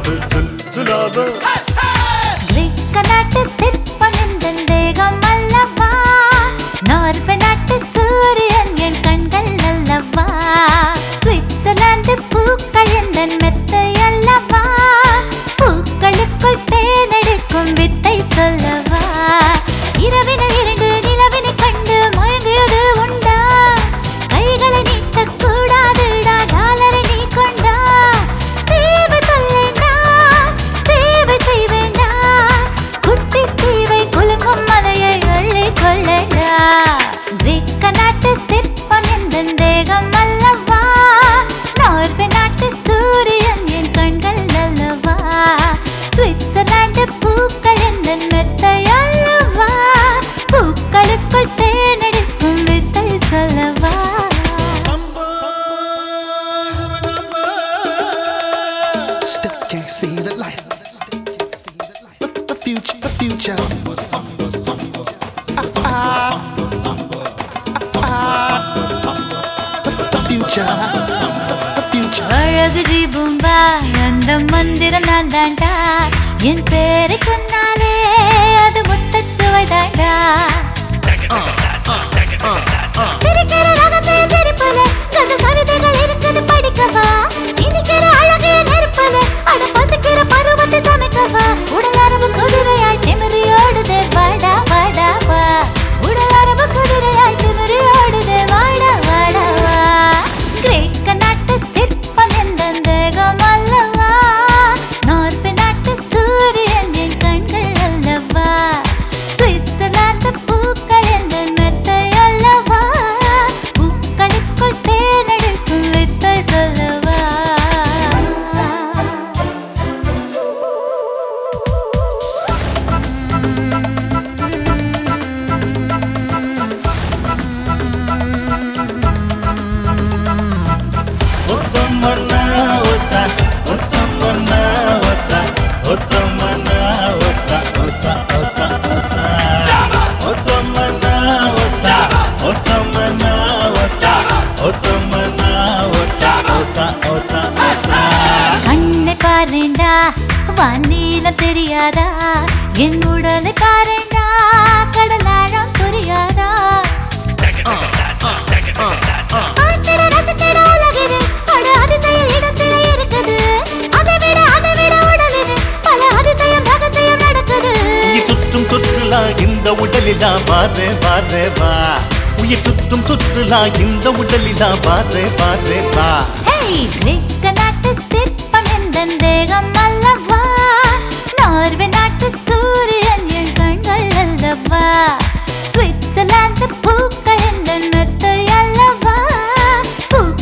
கிரேக்க நாட்டு சிற்பம் எந்தன் தேகம் அல்லவா, நார்வே நாட்டு சூரியன் என் கண்கள் அல்லவா, சுவிட்சர்லாந்து பூக்கள் எந்தன் மெத்தை அல்லவா, பூக்களுக்குள் தேனெடுக்கும் வித்தை சொல்லவா, இரவினில் 2 நிலவினை கண்டு மயங்கியது உண்டா, கைகளை நீட்டக்கூடாதுடா டாலரை நீ கொண்டா, தேவை சொல்லேண்டா சேவை செய்வேண்டா, குட்டி தீவை குலுங்கும் மலையை அள்ளி கொள்ளடா, கிரேக்க நாட்டு சிற்பம் எந்தன் தேகம் அல்லவா, நார்வே நாட்டு சூரியன் என் கண்கள் அல்லவா, சுவிட்சர்லாந்து பூக்கள் எந்தன் மெத்தை அல்லவா, பூக்களுக்குள் தேனெடுக்கும் வித்தை சொல்லவா. Still can't see the light. The future, the future. The future, the future. அழகு ஜீபும்பா அந்த மந்திரம் நான் தாண்டா, என் பேரை சொன்னாலே அது முத்தச்சுவை தாண்டா, சிரிக்கிற ரகசிய சிரிப்பல கதை கவிதைகள் இருக்குது படிக்கவா, இனிக்கிற அழகிய நெருப்பல அட பசிக்கிற பருவத்தை சமைக்கவா, உடல் அரபு குதிரையாய் திமிரி ஓடுதே வாடா வாடா வா, உடல் அரபு குதிரையாய் திமிரி ஓடுதே வாடா வாடா வா, கிரேக்க நாட்டு சிற்பம் எந்தன் தேகம் அல்லவா, நார்வே நாட்டு சூரியன் என் கண்கள் அல்லவா, சுவிட்சர்லாந்து பூக்கள் எந்தன் மெத்தை அல்லவா, பூக்களுக்குள் தேனெடுக்கும் வித்தை சொல்லவா. கண்ணை பாருண்டா வானீலம் தெரியாதா, என் உடலை பாருண்டா கடலாழம் புரியாதா, ஆத்திர ரசத்திட உலகிலே பல அதிசய இடத்திலே இருக்குது, அதை விட உடலிலே பல அதிசயம் ரகசியம் நடக்குது, உயிர் சுற்றும் சுற்றுலா இந்த உடலிலா பாரு பாரு வா, உயிர் சுற்றும் சுற்றுலா இந்த உடலிலா பாரு பாரு வா. கிரேக்க நாட்டு சிற்பம் எந்தன் தேகம் அல்லவா, நார்வே நாட்டு சூரியன் என் கண்கள் அல்லவா, சுவிட்சர்லாந்து பூ